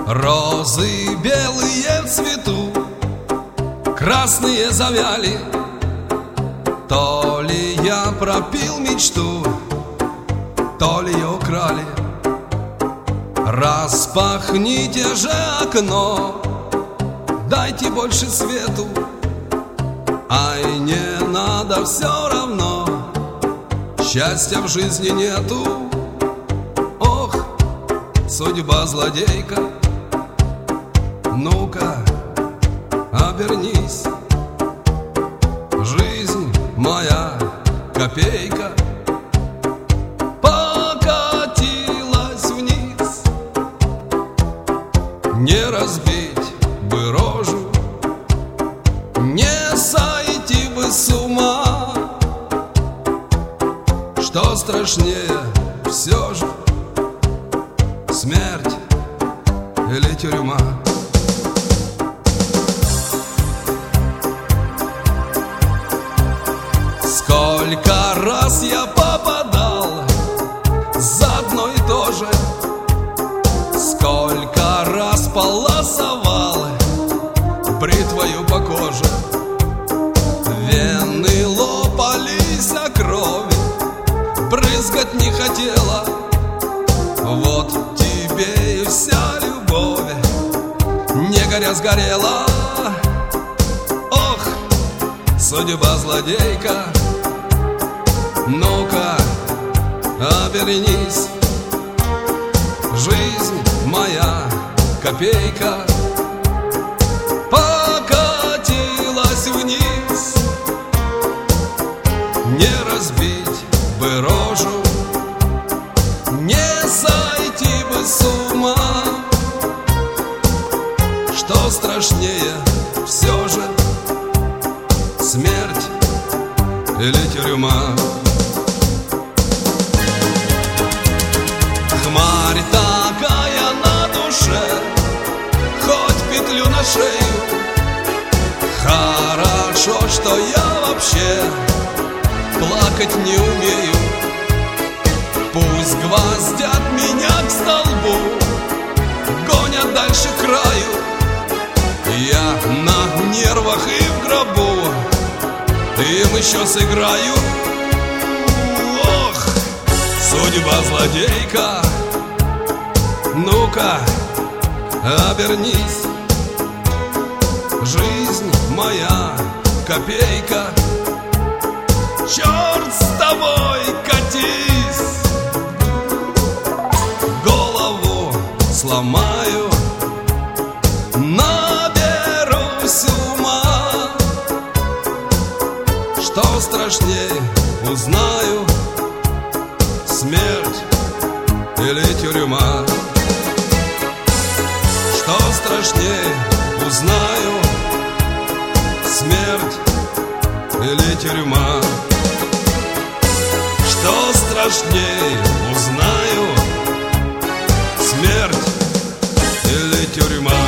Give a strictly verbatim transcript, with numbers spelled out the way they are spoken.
Розы белые в цвету, красные завяли. То ли я пропил мечту, то ли ее украли. Распахните же окно, дайте больше свету. Ай, не надо, все равно счастья в жизни нету. Ох, судьба злодейка, ну-ка, обернись. Жизнь моя копейка покатилась вниз. Не разбить бы рожу, не сойти бы с ума. Что страшнее все же, смерть или тюрьма? Сколько раз я попадал за одно и то же, сколько раз полосовал бритвою по коже. Вены лопались, а крови брызгать не хотела. Вот тебе и вся любовь, не горя сгорела. Ох, судьба злодейка, ну-ка, обернись. Жизнь моя копейка покатилась вниз. Не разбить бы рожу, не сойти бы с ума. Что страшнее все же, смерть или тюрьма? Хмарь такая на душе, хоть петлю на шею. Хорошо, что я вообще плакать не умею. Пусть гвоздят меня к столбу, гонят дальше к краю. Я на нервах и в гробу им еще сыграю. Ох, судьба злодейка, ну-ка, обернись. Жизнь моя копейка, черт с тобой, катись. Голову сломаю, наберусь ума. Что страшнее узнаю, смерть или тюрьма? Что страшнее узнаю, смерть или тюрьма? Что страшнее узнаю, смерть или тюрьма?